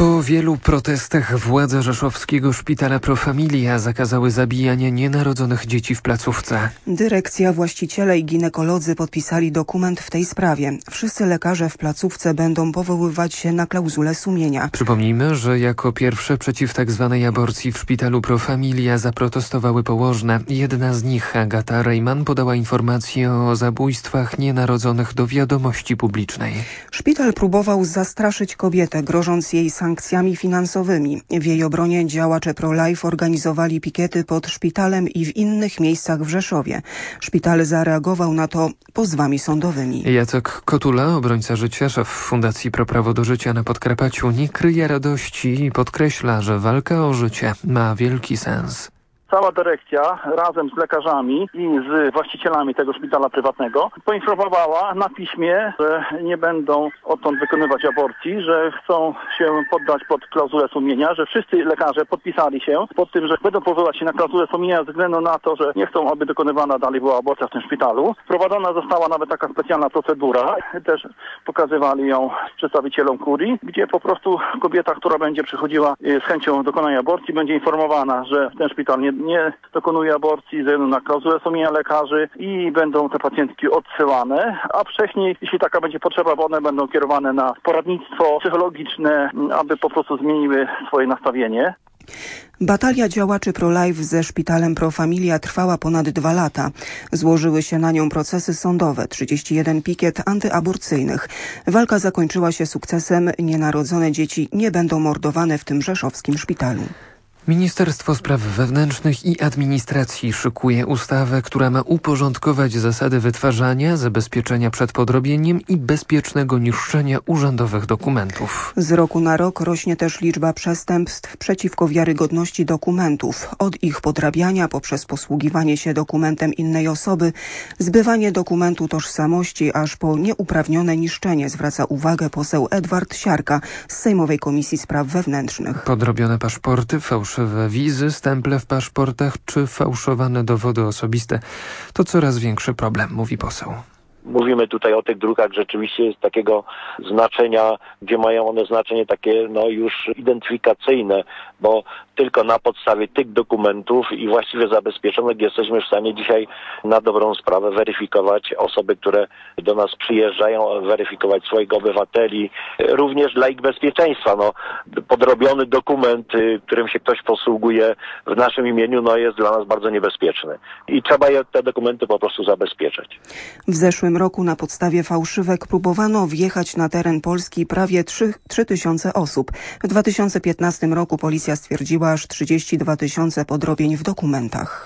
Po wielu protestach władze rzeszowskiego szpitala Pro Familia zakazały zabijania nienarodzonych dzieci w placówce. Dyrekcja, właściciele i ginekolodzy podpisali dokument w tej sprawie. Wszyscy lekarze w placówce będą powoływać się na klauzulę sumienia. Przypomnijmy, że jako pierwsze przeciw tzw. aborcji w szpitalu Pro Familia zaprotestowały położne. Jedna z nich, Agata Rejman, podała informację o zabójstwach nienarodzonych do wiadomości publicznej. Szpital próbował zastraszyć kobietę, grożąc jej sankcjami finansowymi. W jej obronie działacze pro-life organizowali pikiety pod szpitalem i w innych miejscach w Rzeszowie. Szpital zareagował na to pozwami sądowymi. Jacek Kotula, obrońca życia, szef Fundacji Pro Prawo do Życia na Podkarpaciu, nie kryje radości i podkreśla, że walka o życie ma wielki sens. Cała dyrekcja razem z lekarzami i z właścicielami tego szpitala prywatnego poinformowała na piśmie, że nie będą odtąd wykonywać aborcji, że chcą się poddać pod klauzulę sumienia, że wszyscy lekarze podpisali się pod tym, że będą powoływać się na klauzulę sumienia ze względu na to, że nie chcą, aby dokonywana dalej była aborcja w tym szpitalu. Wprowadzona została nawet taka specjalna procedura, też pokazywali ją przedstawicielom kurii, gdzie po prostu kobieta, która będzie przychodziła z chęcią dokonania aborcji, będzie informowana, że ten szpital nie dokonuje aborcji ze względu na klauzulę sumienia lekarzy i będą te pacjentki odsyłane, a wcześniej, jeśli taka będzie potrzeba, bo one będą kierowane na poradnictwo psychologiczne, aby po prostu zmieniły swoje nastawienie. Batalia działaczy pro-life ze szpitalem Pro Familia trwała ponad 2 lata. Złożyły się na nią procesy sądowe, 31 pikiet antyaborcyjnych. Walka zakończyła się sukcesem. Nienarodzone dzieci nie będą mordowane w tym rzeszowskim szpitalu. Ministerstwo Spraw Wewnętrznych i Administracji szykuje ustawę, która ma uporządkować zasady wytwarzania, zabezpieczenia przed podrobieniem i bezpiecznego niszczenia urzędowych dokumentów. Z roku na rok rośnie też liczba przestępstw przeciwko wiarygodności dokumentów. Od ich podrabiania poprzez posługiwanie się dokumentem innej osoby, zbywanie dokumentu tożsamości, aż po nieuprawnione niszczenie, zwraca uwagę poseł Edward Siarka z Sejmowej Komisji Spraw Wewnętrznych. Podrobione paszporty, fałszywe wizy, stemple w paszportach czy fałszowane dowody osobiste to coraz większy problem, mówi poseł. Mówimy tutaj o tych drukach rzeczywiście z takiego znaczenia, gdzie mają one znaczenie takie już identyfikacyjne, bo tylko na podstawie tych dokumentów i właściwie zabezpieczonych jesteśmy w stanie dzisiaj na dobrą sprawę weryfikować osoby, które do nas przyjeżdżają, weryfikować swoich obywateli, również dla ich bezpieczeństwa. Podrobiony dokument, którym się ktoś posługuje w naszym imieniu, jest dla nas bardzo niebezpieczny. I trzeba te dokumenty po prostu zabezpieczać. W zeszłym roku na podstawie fałszywek próbowano wjechać na teren Polski prawie 3000 osób. W 2015 roku policja stwierdziła aż 32 000 podrobień w dokumentach.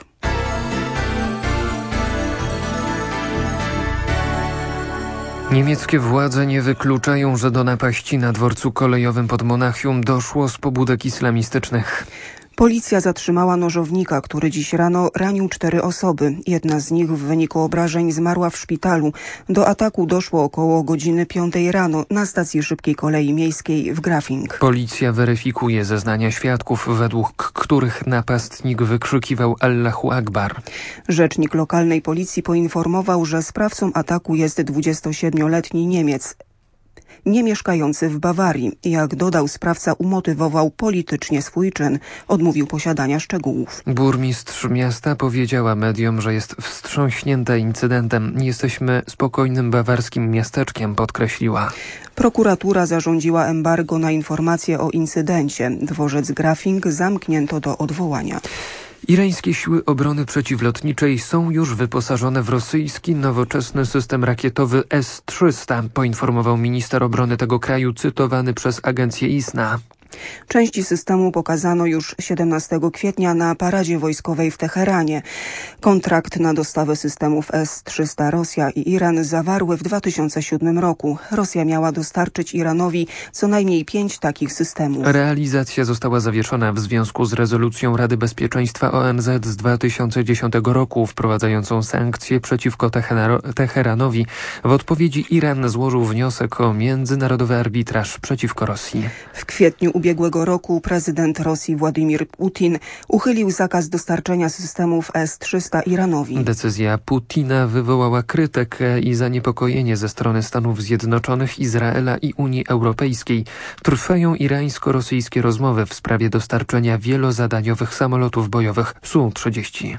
Niemieckie władze nie wykluczają, że do napaści na dworcu kolejowym pod Monachium doszło z pobudek islamistycznych. Policja zatrzymała nożownika, który dziś rano ranił 4 osoby. Jedna z nich w wyniku obrażeń zmarła w szpitalu. Do ataku doszło około godziny 5 rano na stacji szybkiej kolei miejskiej w Grafing. Policja weryfikuje zeznania świadków, według których napastnik wykrzykiwał Allahu Akbar. Rzecznik lokalnej policji poinformował, że sprawcą ataku jest 27-letni Niemiec, nie mieszkający w Bawarii. Jak dodał, sprawca umotywował politycznie swój czyn. Odmówił posiadania szczegółów. Burmistrz miasta powiedziała mediom, że jest wstrząśnięta incydentem. Jesteśmy spokojnym bawarskim miasteczkiem, podkreśliła. Prokuratura zarządziła embargo na informacje o incydencie. Dworzec Grafing zamknięto do odwołania. Irańskie siły obrony przeciwlotniczej są już wyposażone w rosyjski nowoczesny system rakietowy S-300, poinformował minister obrony tego kraju, cytowany przez agencję ISNA. Części systemu pokazano już 17 kwietnia na paradzie wojskowej w Teheranie. Kontrakt na dostawę systemów S-300 Rosja i Iran zawarły w 2007 roku. Rosja miała dostarczyć Iranowi co najmniej 5 takich systemów. Realizacja została zawieszona w związku z rezolucją Rady Bezpieczeństwa ONZ z 2010 roku wprowadzającą sankcje przeciwko Teheranowi. W odpowiedzi Iran złożył wniosek o międzynarodowy arbitraż przeciwko Rosji. W kwietniu ubiegłego roku prezydent Rosji Władimir Putin uchylił zakaz dostarczenia systemów S-300 Iranowi. Decyzja Putina wywołała krytykę i zaniepokojenie ze strony Stanów Zjednoczonych, Izraela i Unii Europejskiej. Trwają irańsko-rosyjskie rozmowy w sprawie dostarczenia wielozadaniowych samolotów bojowych Su-30.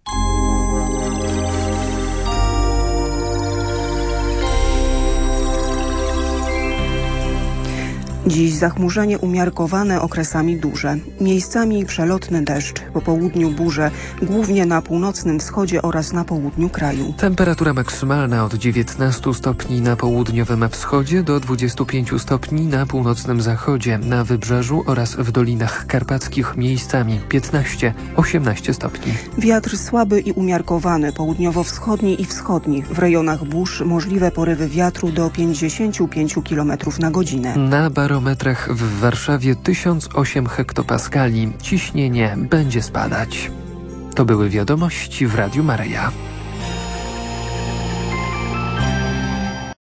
Dziś zachmurzenie umiarkowane, okresami duże. Miejscami przelotny deszcz, po południu burze, głównie na północnym wschodzie oraz na południu kraju. Temperatura maksymalna od 19 stopni na południowym wschodzie do 25 stopni na północnym zachodzie, na wybrzeżu oraz w dolinach karpackich miejscami 15-18 stopni. Wiatr słaby i umiarkowany, południowo-wschodni i wschodni. W rejonach burz możliwe porywy wiatru do 55 km na godzinę. Na barometrach w Warszawie 1008 hektopaskali. Ciśnienie będzie spadać. To były wiadomości w Radiu Maryja.